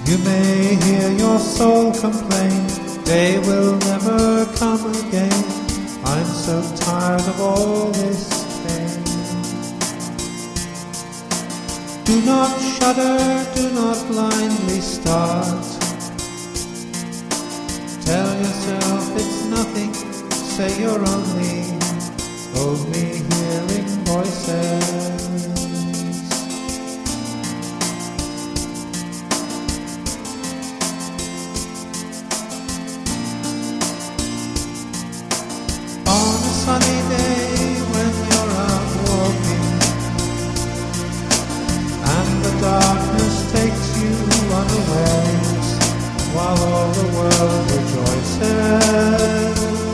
You may hear your soul complain, they will never come again. I'm so tired of all this pain. Do not shudder, do not blindly start. Tell yourself it's nothing, say you're only hearing voices. On a sunny day when you're out walking and the darkness takes you unawares while all the world rejoices,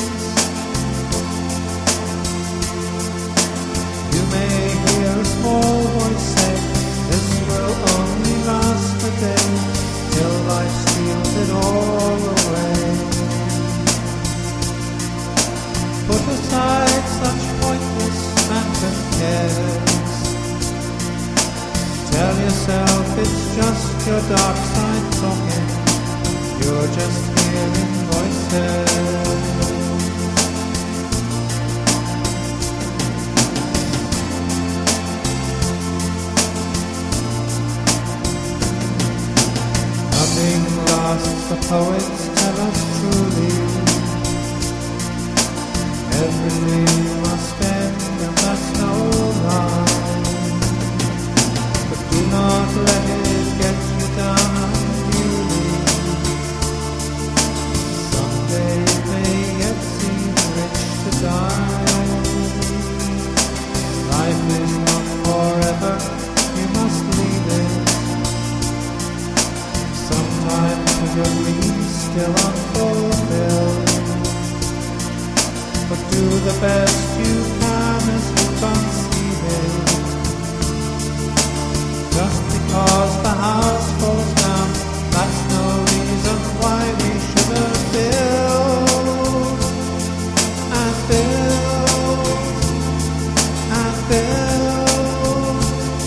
you may hear a small voice say, this will only last a day till life steals it all away. Put aside such pointless phantom cares. Tell yourself it's just your dark side talking. You're just hearing voices. Nothing lasts, the poets tell us truly. Everything must end, and that's no lie. But do not let it get you down unduly. Someday it may yet seem rich to die. Life is not forever, you must leave it. Sometimes with your dreams still unfulfilled. But do the best you can as you conceive it. Just because the house falls down, that's no reason why we shouldn't build and build and build.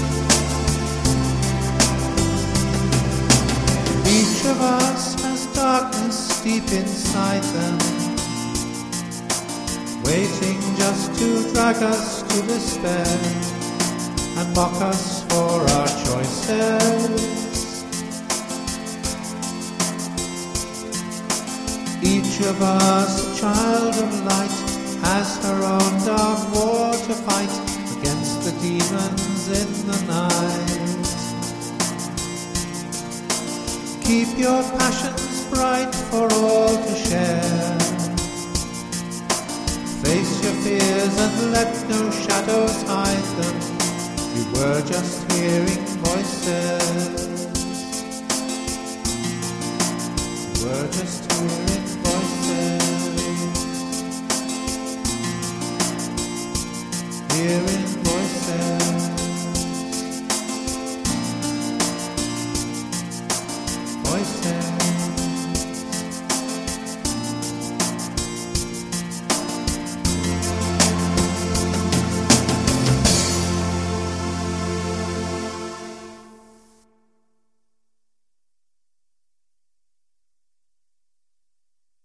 Each of us has darkness deep inside them, waiting just to drag us to despair and mock us for our choices. Each of us, a child of light, has her own dark war to fight against the demons in the night. Keep your passions bright for all to share. Face your fears and let no shadows hide them. You were just hearing voices. You were just hearing voices. Hearing